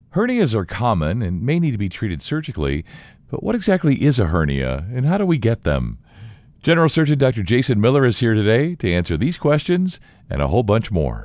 Hernias are common and may need to be treated surgically, but what exactly is a hernia and how do we get them? General Surgeon Dr. Jason Miller is here today to answer these questions and a whole bunch more.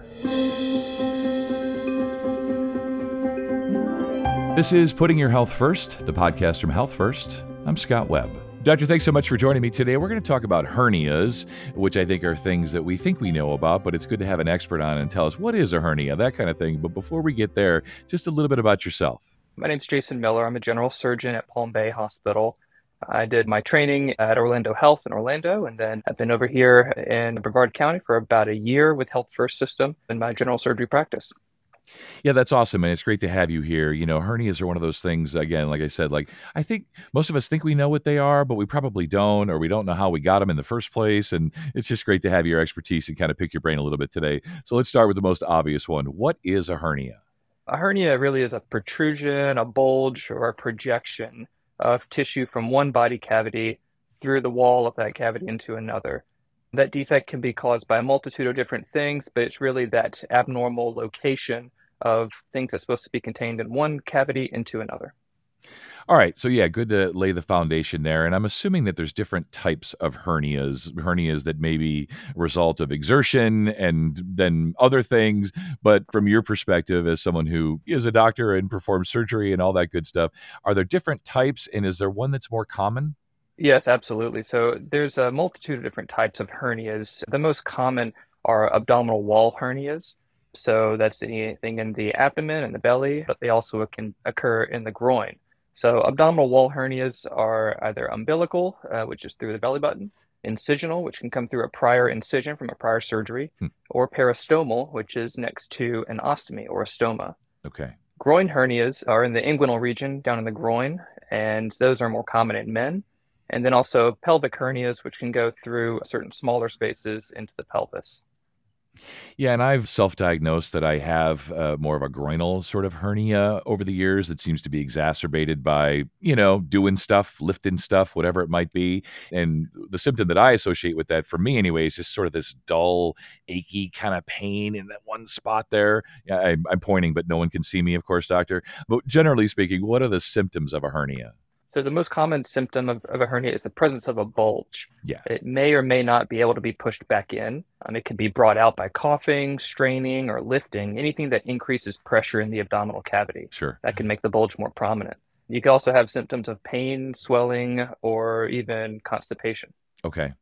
This is Putting Your Health First, the podcast from Health First. I'm Scott Webb. Doctor, thanks so much for joining me today. We're going to talk about hernias, which I think are things that we think we know about, but it's good to have an expert on and tell us what is a hernia, that kind of thing. But before we get there, just a little bit about yourself. My name's Jason Miller. I'm a general surgeon at Palm Bay Hospital. I did my training at Orlando Health in Orlando, and then I've been over here in Brevard County for about a year with Health First System in my general surgery practice. Yeah, that's awesome. And it's great to have you here. You know, hernias are one of those things, again, like I said, like I think most of us think we know what they are, but we probably don't, or we don't know how we got them in the first place. And it's just great to have your expertise and kind of pick your brain a little bit today. So let's start with the most obvious one. What is a hernia? A hernia really is a protrusion, a bulge, or a projection of tissue from one body cavity through the wall of that cavity into another. That defect can be caused by a multitude of different things, but it's really that abnormal location of things that's supposed to be contained in one cavity into another. All right. So, yeah, good to lay the foundation there. And I'm assuming that there's different types of hernias that may be a result of exertion and then other things. But from your perspective, as someone who is a doctor and performs surgery and all that good stuff, are there different types? And is there one that's more common? Yes, absolutely. So there's a multitude of different types of hernias. The most common are abdominal wall hernias. So that's anything in the abdomen and the belly, but they also can occur in the groin. So abdominal wall hernias are either umbilical, which is through the belly button, incisional, which can come through a prior incision from a prior surgery, Hmm. or peristomal, which is next to an ostomy or a stoma. Okay. Groin hernias are in the inguinal region down in the groin, and those are more common in men. And then also pelvic hernias, which can go through certain smaller spaces into the pelvis. Yeah, and I've self-diagnosed that I have more of a groinal sort of hernia over the years that seems to be exacerbated by, doing stuff, lifting stuff, whatever it might be. And the symptom that I associate with that, for me anyway, is just sort of this dull, achy kind of pain in that one spot there. Yeah, I'm pointing, but no one can see me, of course, doctor. But generally speaking, what are the symptoms of a hernia? So the most common symptom of a hernia is the presence of a bulge. Yeah, It may or may not be able to be pushed back in. It can be brought out by coughing, straining, or lifting, anything that increases pressure in the abdominal cavity. sure. That can make the bulge more prominent. You can also have symptoms of pain, swelling, or even constipation. Okay.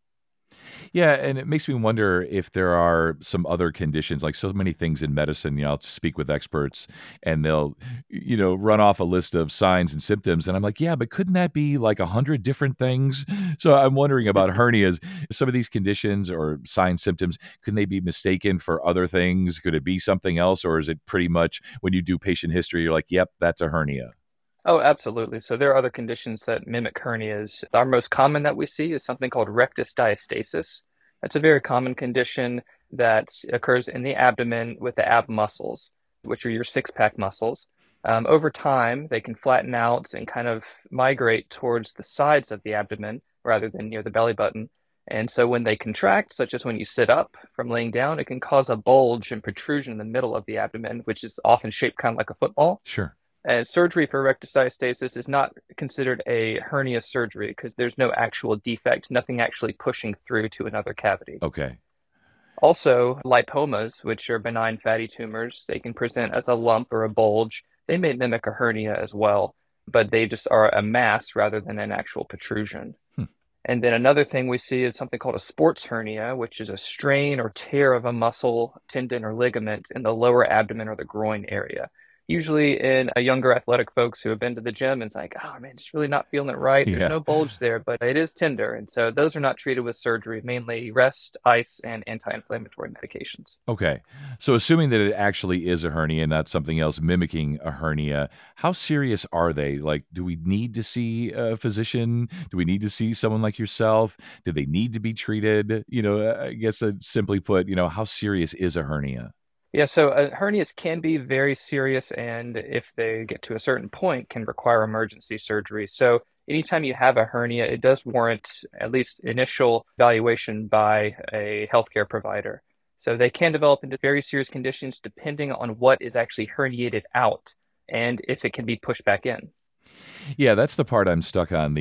Yeah, and it makes me wonder if there are some other conditions, like so many things in medicine. I'll speak with experts and they'll, run off a list of signs and symptoms. And I'm like, yeah, but couldn't that be like 100 different things? So I'm wondering about hernias. Some of these conditions or signs, symptoms, can they be mistaken for other things? Could it be something else? Or is it pretty much when you do patient history, you're like, yep, that's a hernia? Oh, absolutely. So there are other conditions that mimic hernias. Our most common that we see is something called rectus diastasis. That's a very common condition that occurs in the abdomen with the ab muscles, which are your six-pack muscles. Over time, they can flatten out and kind of migrate towards the sides of the abdomen rather than near the belly button. And so when they contract, such as when you sit up from laying down, it can cause a bulge and protrusion in the middle of the abdomen, which is often shaped kind of like a football. Sure. And surgery for rectus diastasis is not considered a hernia surgery because there's no actual defect, nothing actually pushing through to another cavity. Okay. Also, lipomas, which are benign fatty tumors, they can present as a lump or a bulge. They may mimic a hernia as well, but they just are a mass rather than an actual protrusion. Hmm. And then another thing we see is something called a sports hernia, which is a strain or tear of a muscle, tendon, or ligament in the lower abdomen or the groin area. Usually in a younger athletic folks who have been to the gym and it's like, oh man, just really not feeling it right. There's Yeah. no bulge there, but it is tender. And so those are not treated with surgery, mainly rest, ice, and anti-inflammatory medications. Okay. So assuming that it actually is a hernia and not something else mimicking a hernia, how serious are they? Like, do we need to see a physician? Do we need to see someone like yourself? Do they need to be treated? I guess simply put, how serious is a hernia? Yeah, so hernias can be very serious, and if they get to a certain point, can require emergency surgery. So anytime you have a hernia, it does warrant at least initial evaluation by a healthcare provider. So they can develop into very serious conditions depending on what is actually herniated out and if it can be pushed back in. Yeah, that's the part I'm stuck on,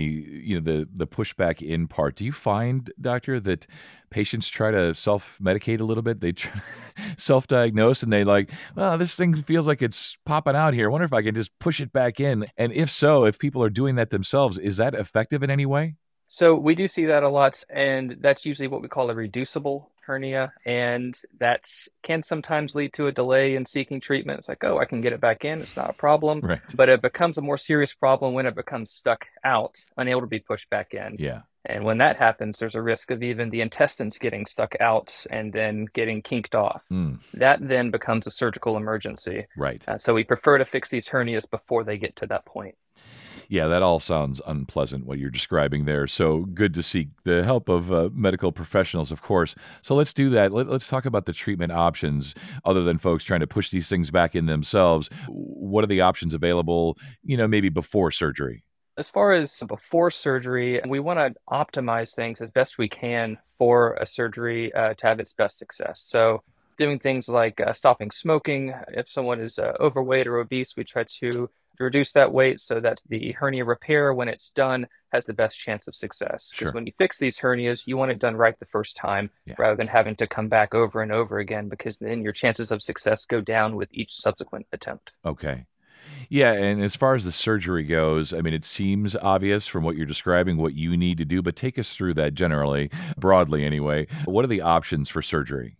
the pushback in part. Do you find, doctor, that patients try to self-medicate a little bit? They try self-diagnose and they like, "Oh, this thing feels like it's popping out here. I wonder if I can just push it back in." And if so, if people are doing that themselves, is that effective in any way? So we do see that a lot, and that's usually what we call a reducible hernia, and that can sometimes lead to a delay in seeking treatment. It's like, oh, I can get it back in, it's not a problem, Right. but it becomes a more serious problem when it becomes stuck out, unable to be pushed back in. Yeah. And when that happens, there's a risk of even the intestines getting stuck out and then getting kinked off. Mm, That then becomes a surgical emergency. right. So we prefer to fix these hernias before they get to that point. Yeah, that all sounds unpleasant, what you're describing there. So good to seek the help of medical professionals, of course. So let's do that. Let's talk about the treatment options other than folks trying to push these things back in themselves. What are the options available, maybe before surgery? As far as before surgery, we want to optimize things as best we can for a surgery to have its best success. So, doing things like stopping smoking. If someone is overweight or obese, we try to reduce that weight so that the hernia repair, when it's done, has the best chance of success. Because Sure. when you fix these hernias, you want it done right the first time Yeah. rather than having to come back over and over again, because then your chances of success go down with each subsequent attempt. Okay. Yeah, and as far as the surgery goes, I mean, it seems obvious from what you're describing what you need to do, but take us through that generally, broadly anyway. What are the options for surgery?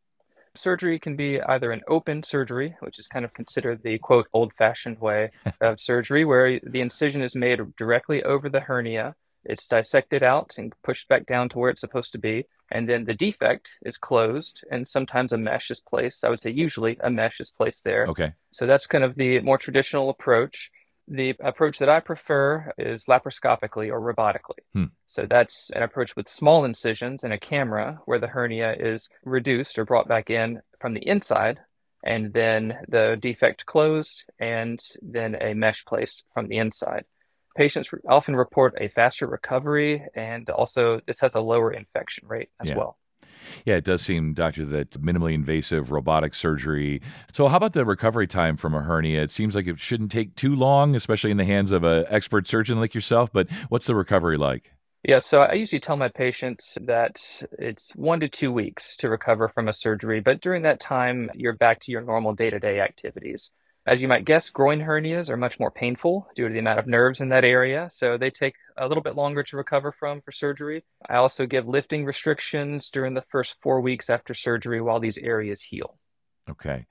Surgery can be either an open surgery, which is kind of considered the quote old-fashioned way of surgery, where the incision is made directly over the hernia. It's dissected out and pushed back down to where it's supposed to be. And then the defect is closed, and sometimes a mesh is placed. I would say usually a mesh is placed there. Okay. So that's kind of the more traditional approach. The approach that I prefer is laparoscopically or robotically. Hmm. So that's an approach with small incisions and a camera where the hernia is reduced or brought back in from the inside, and then the defect closed, and then a mesh placed from the inside. Patients often report a faster recovery, and also this has a lower infection rate as Yeah. well. Yeah, it does seem, doctor, that minimally invasive robotic surgery. So, how about the recovery time from a hernia? It seems like it shouldn't take too long, especially in the hands of an expert surgeon like yourself. But what's the recovery like? Yeah, so I usually tell my patients that it's 1 to 2 weeks to recover from a surgery, but during that time, you're back to your normal day-to-day activities. As you might guess, groin hernias are much more painful due to the amount of nerves in that area, so they take a little bit longer to recover from for surgery. I also give lifting restrictions during the first 4 weeks after surgery while these areas heal. Okay.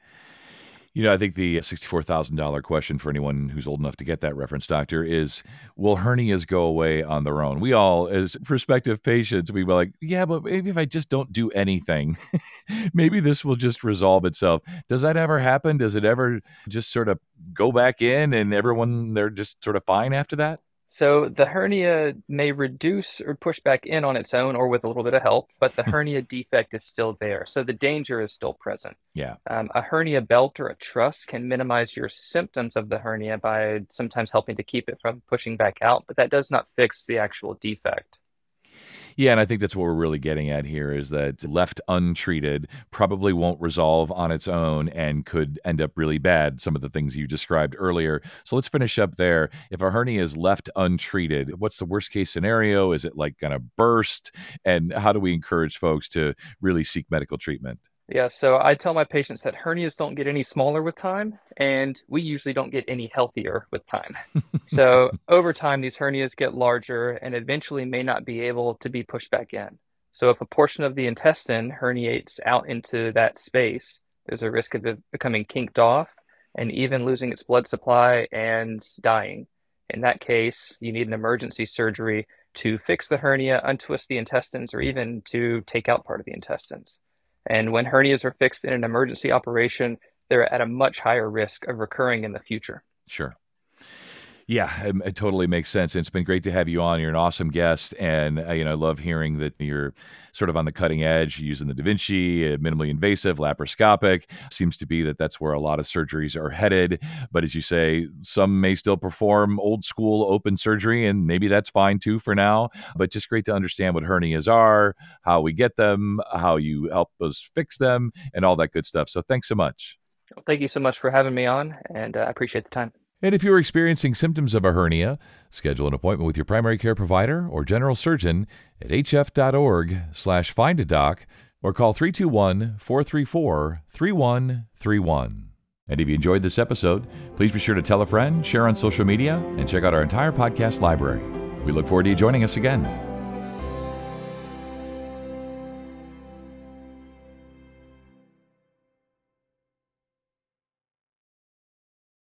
I think the $64,000 question for anyone who's old enough to get that reference, doctor, is will hernias go away on their own? We all, as prospective patients, we were like, yeah, but maybe if I just don't do anything, maybe this will just resolve itself. Does that ever happen? Does it ever just sort of go back in and they're just sort of fine after that? So the hernia may reduce or push back in on its own or with a little bit of help, but the hernia defect is still there. So the danger is still present. Yeah. A hernia belt or a truss can minimize your symptoms of the hernia by sometimes helping to keep it from pushing back out, but that does not fix the actual defect. Yeah, and I think that's what we're really getting at here is that left untreated probably won't resolve on its own and could end up really bad, some of the things you described earlier. So let's finish up there. If a hernia is left untreated, what's the worst case scenario? Is it like going to burst? And how do we encourage folks to really seek medical treatment? Yeah, so I tell my patients that hernias don't get any smaller with time, and we usually don't get any healthier with time. So over time, these hernias get larger and eventually may not be able to be pushed back in. So if a portion of the intestine herniates out into that space, there's a risk of it becoming kinked off and even losing its blood supply and dying. In that case, you need an emergency surgery to fix the hernia, untwist the intestines, or even to take out part of the intestines. And when hernias are fixed in an emergency operation, they're at a much higher risk of recurring in the future. Sure. Yeah, it totally makes sense. It's been great to have you on. You're an awesome guest, and I love hearing that you're sort of on the cutting edge using the Da Vinci, minimally invasive, laparoscopic. Seems to be that that's where a lot of surgeries are headed. But as you say, some may still perform old school open surgery, and maybe that's fine too for now. But just great to understand what hernias are, how we get them, how you help us fix them, and all that good stuff. So thanks so much. Well, thank you so much for having me on, and I appreciate the time. And if you're experiencing symptoms of a hernia, schedule an appointment with your primary care provider or general surgeon at hf.org/findadoc or call 321-434-3131. And if you enjoyed this episode, please be sure to tell a friend, share on social media, and check out our entire podcast library. We look forward to you joining us again.